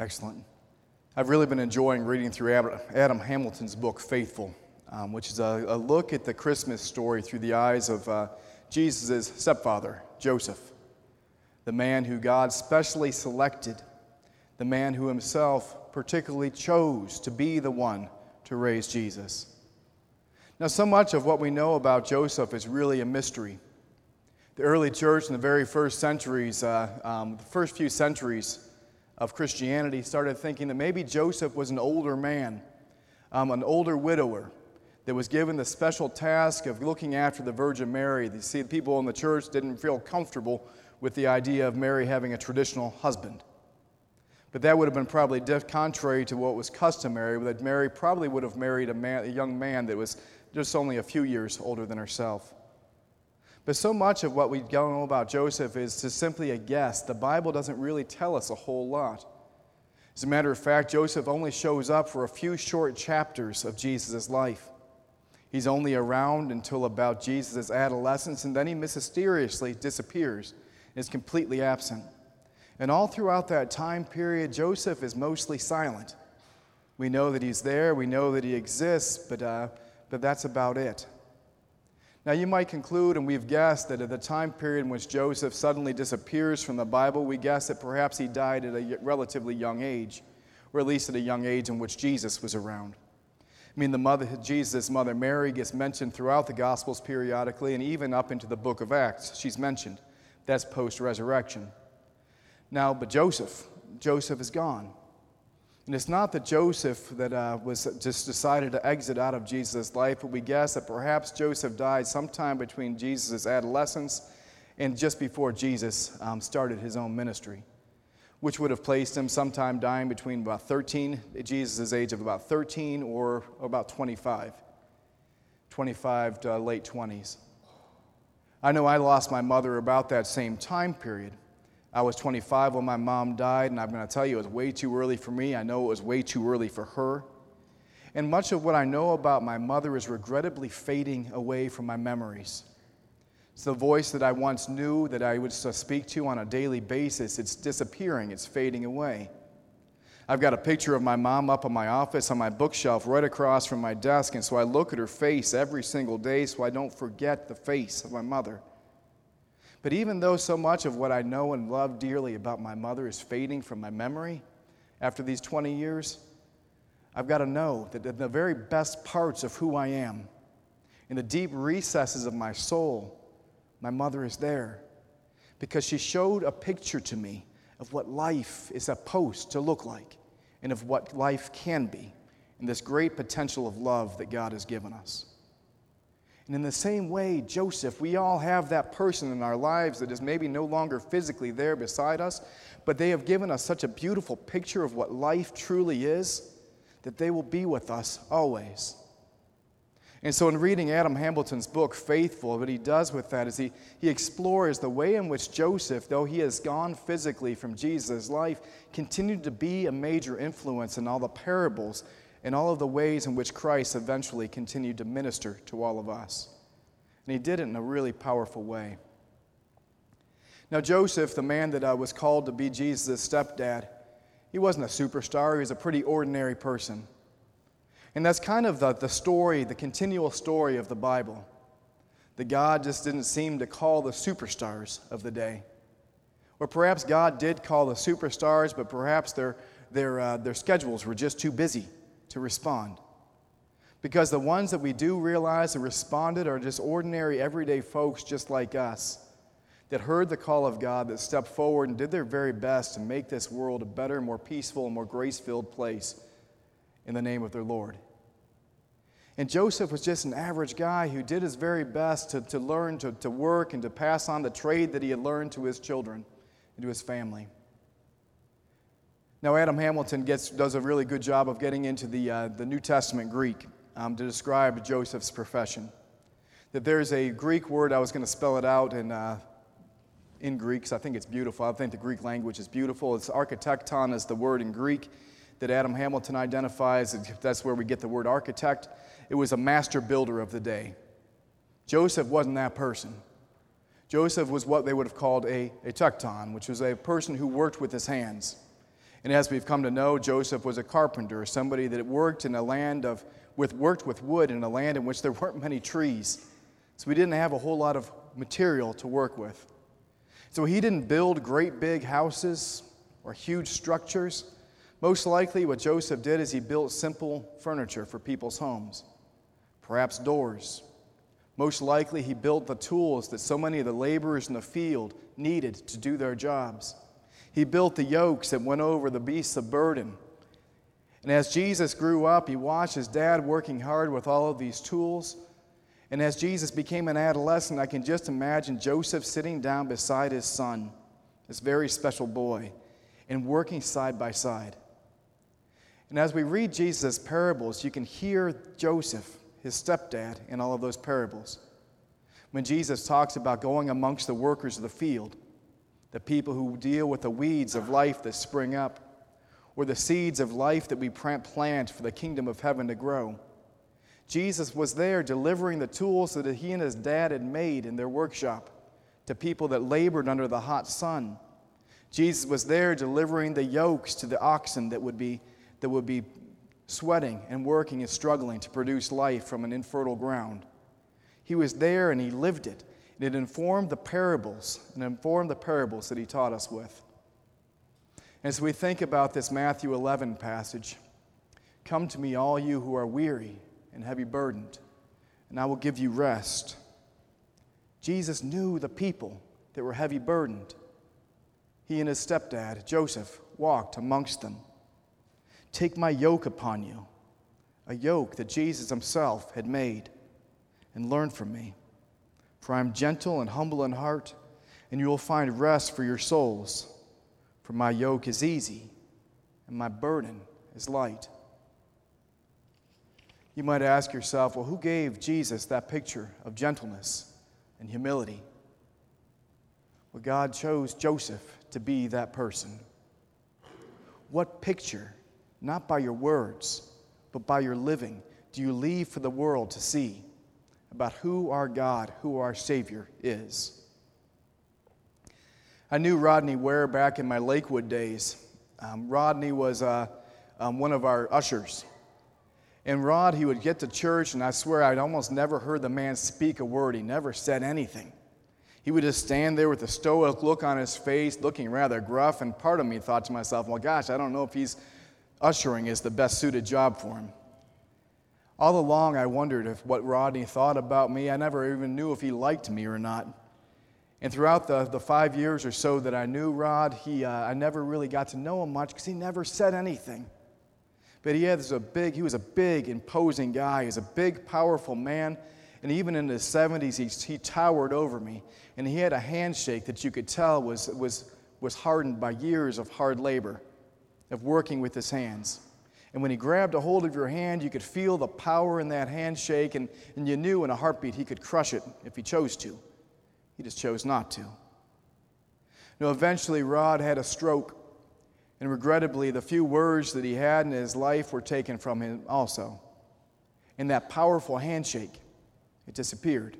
Excellent. I've really been enjoying reading through Adam Hamilton's book, Faithful, which is a look at the Christmas story through the eyes of Jesus' stepfather, Joseph, the man who God specially selected, the man who himself particularly chose to be the one to raise Jesus. Now, so much of what we know about Joseph is really a mystery. The early church in the very first centuries, the first few centuries of Christianity, started thinking that maybe Joseph was an older man, an older widower, that was given the special task of looking after the Virgin Mary. You see, the people in the church didn't feel comfortable with the idea of Mary having a traditional husband. But that would have been probably contrary to what was customary, that Mary probably would have married a young man that was just only a few years older than herself. But so much of what we know about Joseph is just simply a guess. The Bible doesn't really tell us a whole lot. As a matter of fact, Joseph only shows up for a few short chapters of Jesus' life. He's only around until about Jesus' adolescence, and then he mysteriously disappears and is completely absent. And all throughout that time period, Joseph is mostly silent. We know that he's there, we know that he exists, but that's about it. Now, you might conclude, and we've guessed, that at the time period in which Joseph suddenly disappears from the Bible, we guess that perhaps he died at a relatively young age, or at least at a young age in which Jesus was around. I mean, Jesus' mother Mary gets mentioned throughout the Gospels periodically, and even up into the book of Acts, she's mentioned. That's post-resurrection. Now, but Joseph is gone. And it's not that Joseph that was just decided to exit out of Jesus' life, but we guess that perhaps Joseph died sometime between Jesus' adolescence and just before Jesus started his own ministry, which would have placed him sometime dying between about 13, Jesus' age of about 13 or about 25 to late 20s. I know I lost my mother about that same time period. I was 25 when my mom died, and I'm going to tell you it was way too early for me. I know it was way too early for her. And much of what I know about my mother is regrettably fading away from my memories. It's the voice that I once knew that I would speak to on a daily basis. It's disappearing. It's fading away. I've got a picture of my mom up in my office on my bookshelf right across from my desk, and so I look at her face every single day so I don't forget the face of my mother. But even though so much of what I know and love dearly about my mother is fading from my memory after these 20 years, I've got to know that in the very best parts of who I am, in the deep recesses of my soul, my mother is there because she showed a picture to me of what life is supposed to look like and of what life can be and this great potential of love that God has given us. And in the same way, Joseph, we all have that person in our lives that is maybe no longer physically there beside us, but they have given us such a beautiful picture of what life truly is that they will be with us always. And so in reading Adam Hamilton's book, Faithful, what he does with that is he explores the way in which Joseph, though he has gone physically from Jesus' life, continued to be a major influence in all the parables and all of the ways in which Christ eventually continued to minister to all of us. And he did it in a really powerful way. Now, Joseph, the man that was called to be Jesus' stepdad, he wasn't a superstar. He was a pretty ordinary person. And that's kind of the story, the continual story of the Bible. That God just didn't seem to call the superstars of the day. Or perhaps God did call the superstars, but perhaps their schedules were just too busy to respond. Because the ones that we do realize that responded are just ordinary, everyday folks just like us that heard the call of God, that stepped forward and did their very best to make this world a better, more peaceful, and more grace-filled place in the name of their Lord. And Joseph was just an average guy who did his very best to learn to work and to pass on the trade that he had learned to his children and to his family. Now, Adam Hamilton does a really good job of getting into the New Testament Greek to describe Joseph's profession. That there's a Greek word, I was going to spell it out in Greek, because I think it's beautiful. I think the Greek language is beautiful. It's architecton is the word in Greek that Adam Hamilton identifies. That's where we get the word architect. It was a master builder of the day. Joseph wasn't that person. Joseph was what they would have called a tekton, which was a person who worked with his hands. And as we've come to know, Joseph was a carpenter, somebody that worked in a land worked with wood in a land in which there weren't many trees. So he didn't have a whole lot of material to work with. So he didn't build great big houses or huge structures. Most likely what Joseph did is he built simple furniture for people's homes, perhaps doors. Most likely he built the tools that so many of the laborers in the field needed to do their jobs. He built the yokes that went over the beasts of burden. And as Jesus grew up, he watched his dad working hard with all of these tools. And as Jesus became an adolescent, I can just imagine Joseph sitting down beside his son, this very special boy, and working side by side. And as we read Jesus' parables, you can hear Joseph, his stepdad, in all of those parables. When Jesus talks about going amongst the workers of the field, the people who deal with the weeds of life that spring up, or the seeds of life that we plant for the kingdom of heaven to grow. Jesus was there delivering the tools that he and his dad had made in their workshop to people that labored under the hot sun. Jesus was there delivering the yokes to the oxen that would be sweating and working and struggling to produce life from an infertile ground. He was there and he lived it. And it informed the parables that he taught us with. As we think about this Matthew 11 passage, "Come to me, all you who are weary and heavy burdened, and I will give you rest." Jesus knew the people that were heavy burdened. He and his stepdad, Joseph, walked amongst them. "Take my yoke upon you," a yoke that Jesus himself had made, "and learn from me. For I am gentle and humble in heart, and you will find rest for your souls. For my yoke is easy, and my burden is light." You might ask yourself, well, who gave Jesus that picture of gentleness and humility? Well, God chose Joseph to be that person. What picture, not by your words, but by your living, do you leave for the world to see about who our God, who our Savior is? I knew Rodney Ware back in my Lakewood days. Rodney was one of our ushers. And Rod, he would get to church, and I swear I'd almost never heard the man speak a word. He never said anything. He would just stand there with a stoic look on his face, looking rather gruff, and part of me thought to myself, well, gosh, I don't know if ushering is the best suited job for him. All along, I wondered if what Rodney thought about me. I never even knew if he liked me or not. And throughout the 5 years or so that I knew Rod, I never really got to know him much because he never said anything. But he was a big, imposing guy. He was a big, powerful man. And even in his 70s, he towered over me. And he had a handshake that you could tell was hardened by years of hard labor, of working with his hands. And when he grabbed a hold of your hand, you could feel the power in that handshake, and you knew in a heartbeat he could crush it if he chose to. He just chose not to. Eventually, Rod had a stroke, and regrettably, the few words that he had in his life were taken from him also. And that powerful handshake, it disappeared.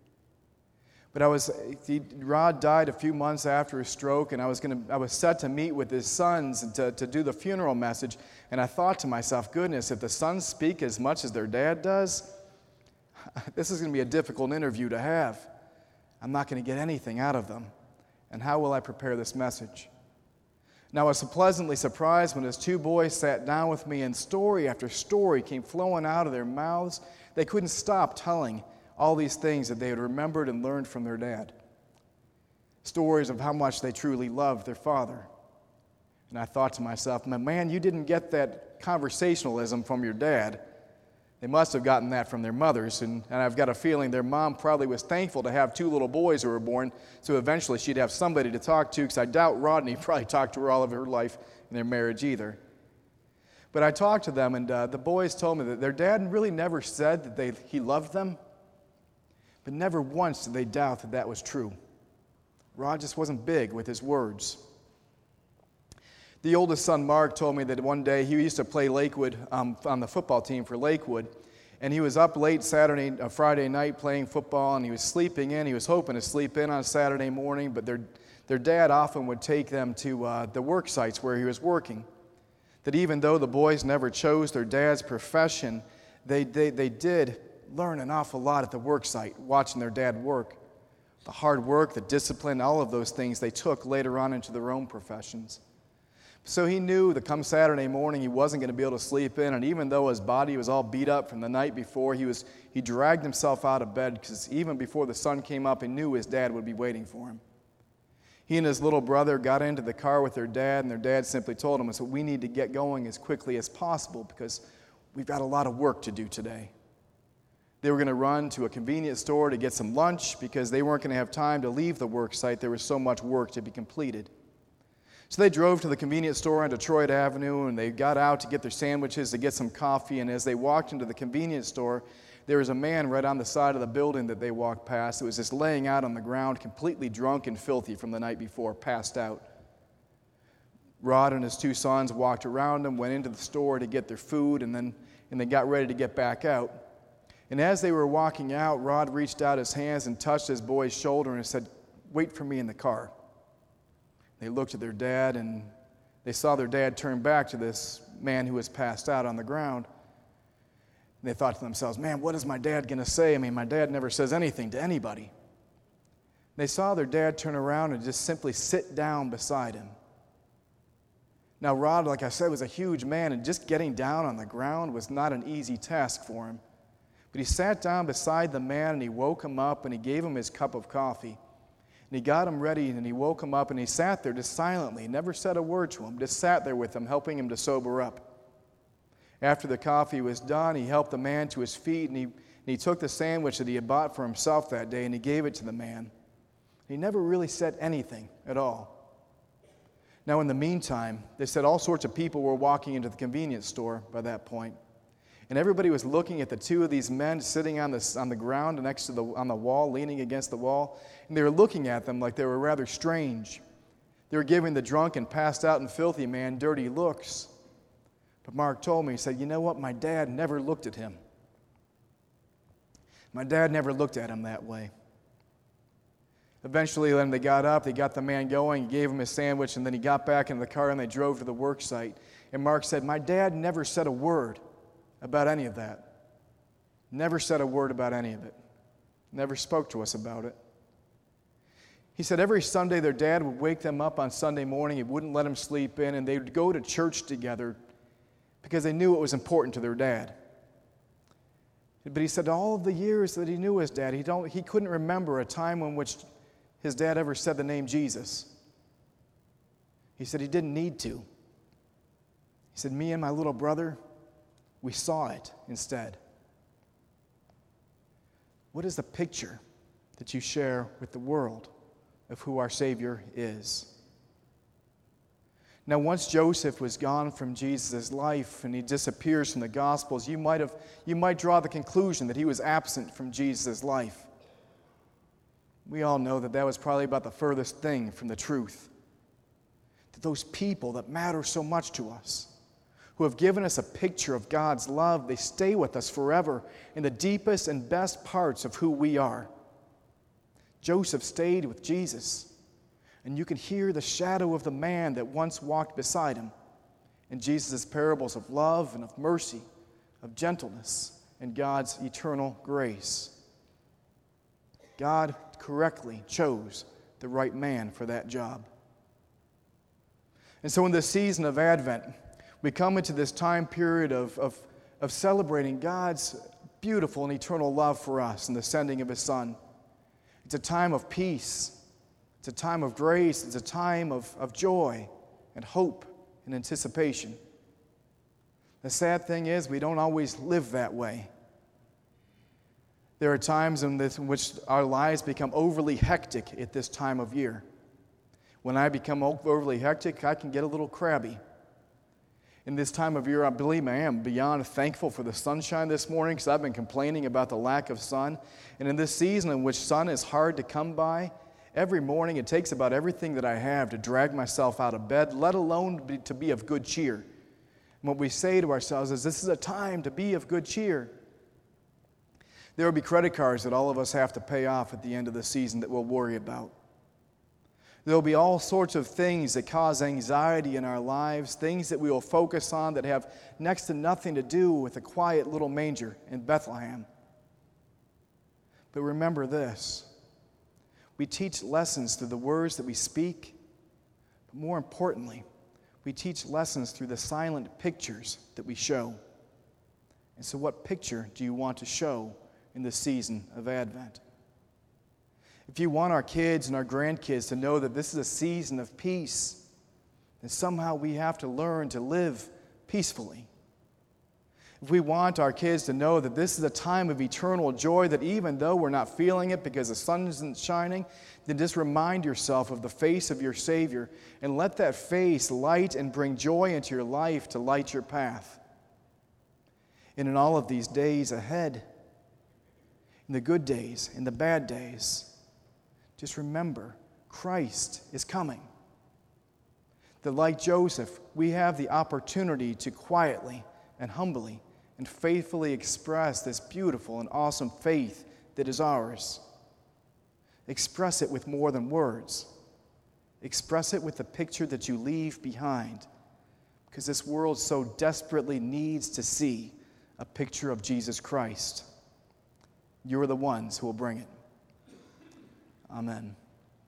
But Rod died a few months after his stroke, and I was set to meet with his sons to do the funeral message. And I thought to myself, goodness, if the sons speak as much as their dad does, this is going to be a difficult interview to have. I'm not going to get anything out of them. And how will I prepare this message? Now, I was pleasantly surprised when his two boys sat down with me, and story after story came flowing out of their mouths. They couldn't stop telling all these things that they had remembered and learned from their dad. Stories of how much they truly loved their father. And I thought to myself, man, you didn't get that conversationalism from your dad. They must have gotten that from their mothers, and I've got a feeling their mom probably was thankful to have two little boys who were born, so eventually she'd have somebody to talk to, because I doubt Rodney probably talked to her all of her life in their marriage either. But I talked to them, and the boys told me that their dad really never said that he loved them, but never once did they doubt that that was true. Rod just wasn't big with his words. The oldest son, Mark, told me that one day he used to play Lakewood on the football team for Lakewood, and he was up late Friday night playing football, and he was sleeping in. He was hoping to sleep in on Saturday morning, but their dad often would take them to the work sites where he was working. That even though the boys never chose their dad's profession, they did learn an awful lot at the work site, watching their dad work. The hard work, the discipline, all of those things they took later on into their own professions. So he knew that come Saturday morning he wasn't going to be able to sleep in, and even though his body was all beat up from the night before, he dragged himself out of bed because even before the sun came up, he knew his dad would be waiting for him. He and his little brother got into the car with their dad, and their dad simply told him, we need to get going as quickly as possible because we've got a lot of work to do today. They were going to run to a convenience store to get some lunch because they weren't going to have time to leave the work site. There was so much work to be completed. So they drove to the convenience store on Detroit Avenue, and they got out to get their sandwiches, to get some coffee, and as they walked into the convenience store, there was a man right on the side of the building that they walked past that was just laying out on the ground, completely drunk and filthy from the night before, passed out. Rod and his two sons walked around him, went into the store to get their food, and they got ready to get back out. And as they were walking out, Rod reached out his hands and touched his boy's shoulder and said, "Wait for me in the car." They looked at their dad, and they saw their dad turn back to this man who was passed out on the ground. And they thought to themselves, man, what is my dad going to say? I mean, my dad never says anything to anybody. They saw their dad turn around and just simply sit down beside him. Now, Rod, like I said, was a huge man, and just getting down on the ground was not an easy task for him. But he sat down beside the man, and he woke him up, and he gave him his cup of coffee. And he got him ready, and he woke him up, and he sat there just silently, never said a word to him, just sat there with him, helping him to sober up. After the coffee was done, he helped the man to his feet, and he took the sandwich that he had bought for himself that day, and he gave it to the man. He never really said anything at all. Now, in the meantime, they said all sorts of people were walking into the convenience store by that point. And everybody was looking at the two of these men sitting on the ground next to on the wall, leaning against the wall. And they were looking at them like they were rather strange. They were giving the drunk and passed out and filthy man dirty looks. But Mark told me, he said, you know what? My dad never looked at him. My dad never looked at him that way. Eventually, when they got up, they got the man going, gave him his sandwich, and then he got back in the car and they drove to the work site. And Mark said, my dad never said a word about any of that. Never said a word about any of it. Never spoke to us about it. He said every Sunday their dad would wake them up on Sunday morning. He wouldn't let them sleep in, and they would go to church together because they knew it was important to their dad. But he said all of the years that he knew his dad, he couldn't remember a time in which his dad ever said the name Jesus. He said he didn't need to. He said, me and my little brother, we saw it instead. What is the picture that you share with the world of who our Savior is? Now, once Joseph was gone from Jesus' life and he disappears from the Gospels, you might draw the conclusion that he was absent from Jesus' life. We all know that was probably about the furthest thing from the truth. That those people that matter so much to us, who have given us a picture of God's love, they stay with us forever in the deepest and best parts of who we are. Joseph stayed with Jesus, and you can hear the shadow of the man that once walked beside him in Jesus' parables of love and of mercy, of gentleness, and God's eternal grace. God correctly chose the right man for that job. And so in this season of Advent, we come into this time period of celebrating God's beautiful and eternal love for us and the sending of His Son. It's a time of peace. It's a time of grace. It's a time of joy and hope and anticipation. The sad thing is we don't always live that way. There are times in which our lives become overly hectic at this time of year. When I become overly hectic, I can get a little crabby. In this time of year, I believe I am beyond thankful for the sunshine this morning because I've been complaining about the lack of sun. And in this season in which sun is hard to come by, every morning it takes about everything that I have to drag myself out of bed, let alone to be of good cheer. And what we say to ourselves is, this is a time to be of good cheer. There will be credit cards that all of us have to pay off at the end of the season that we'll worry about. There will be all sorts of things that cause anxiety in our lives, things that we will focus on that have next to nothing to do with a quiet little manger in Bethlehem. But remember this, we teach lessons through the words that we speak, but more importantly, we teach lessons through the silent pictures that we show. And so what picture do you want to show in the season of Advent? If you want our kids and our grandkids to know that this is a season of peace, then somehow we have to learn to live peacefully. If we want our kids to know that this is a time of eternal joy, that even though we're not feeling it because the sun isn't shining, then just remind yourself of the face of your Savior and let that face light and bring joy into your life to light your path. And in all of these days ahead, in the good days, in the bad days, just remember, Christ is coming. That like Joseph, we have the opportunity to quietly and humbly and faithfully express this beautiful and awesome faith that is ours. Express it with more than words. Express it with the picture that you leave behind, because this world so desperately needs to see a picture of Jesus Christ. You are the ones who will bring it. Amen.